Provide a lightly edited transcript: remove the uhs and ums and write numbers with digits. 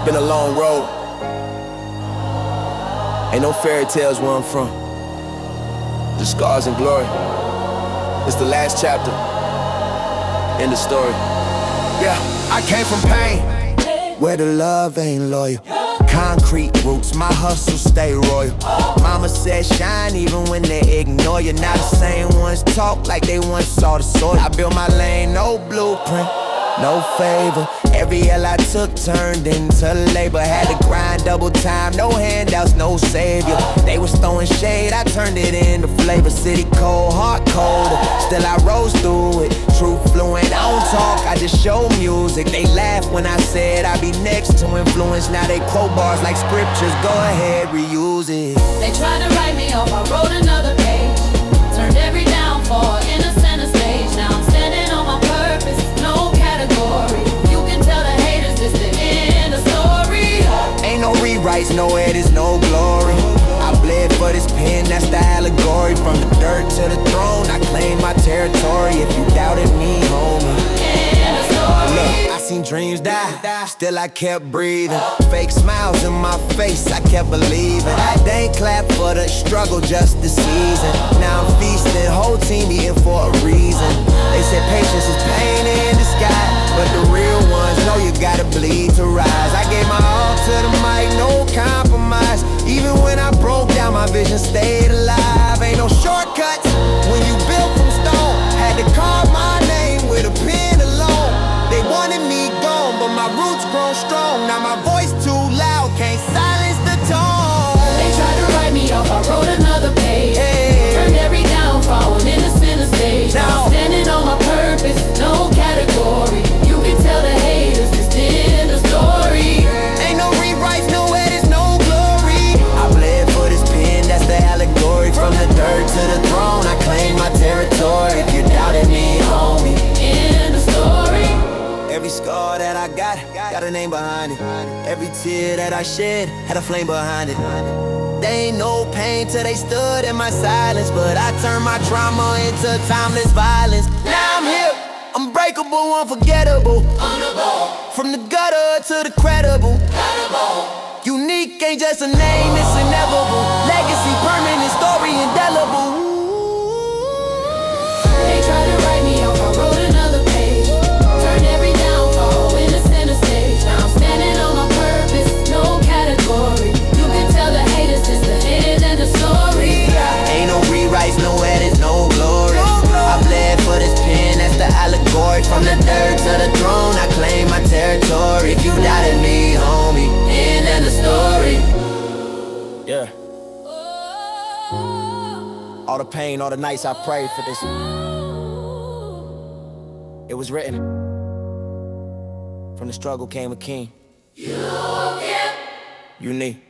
been a long road. Ain't no fairy tales where I'm from. Just scars and glory. It's the last chapter. End of story. Yeah, I came from pain, where the love ain't loyal. Concrete roots, my hustle stay royal. Mama said shine even when they ignore you. Now the same ones talk like they once saw the soil. I built my lane, no blueprint, no favor. Every L I took turned into labor. Had to grind double time, no handouts, no savior. They was throwing shade, I turned it into flavor. City cold, heart colder, still I rose through it. Truth fluent, I don't talk, I just show music. They laugh when I said I'd be next to influence. Now they quote bars like scriptures, go ahead, reuse it. They tried to write me off, I wrote another page. Turned every downfall in a center stage. Now I'm standing on my purpose, no category. You can tell the haters this the end of story. Ain't no rewrites, no edits, no glory. I bled for this pen, that's the allegory. From the dirt to the throne, I claim my territory. If you doubted me, homie, End of story. look, I seen dreams die, still I kept breathing. Fake smiles in my face, I kept believing. They ain't clap for the struggle, just the season. Now I'm feasting, whole team eating for a reason. They said patience is pain in disguise, but the real ones know you gotta bleed to rise. I gave my all to the mic, no compromise. Even when I broke down, my vision stayed alive. Ain't no shortcuts when you built from stone. Had to carve my name with a pen alone. They wanted me gone, but my roots grown strong. Now my voice too loud, can't silence the tone. They tried to write me off, I wrote another page. Hey. Turned every downfall in the center stage. Now I'm standing on my purpose, no category. You can tell the haters this the end of story. Ain't no rewrites, no edits, no glory. I bled for this pen, that's the allegory. From the dirt to the throne, I claim my territory. If you doubted me, homie, End of story. every scar that I got a name behind it. Every tear that I shed had a flame behind it. They ain't no pain till they stood in my silence, but I turned my trauma into timeless violence. Now I'm here, unbreakable, unforgettable. From the gutter to the credible. Unique ain't just a name, it's inevitable. Legacy, permanent, story indelible. They tried to write me off, I wrote another page. Turned every downfall in the center stage. Now I'm standing on my purpose, no category. You can tell the haters this the end of the story. Ain't no rewrites, no edits, no glory. I bled for this pen, that's the allegory. From the dirt to the throne, I claim my territory. If you doubted me, homie, end of story. Yeah. All the pain, all the nights I prayed for this. It was written. From the struggle came a king. Unique.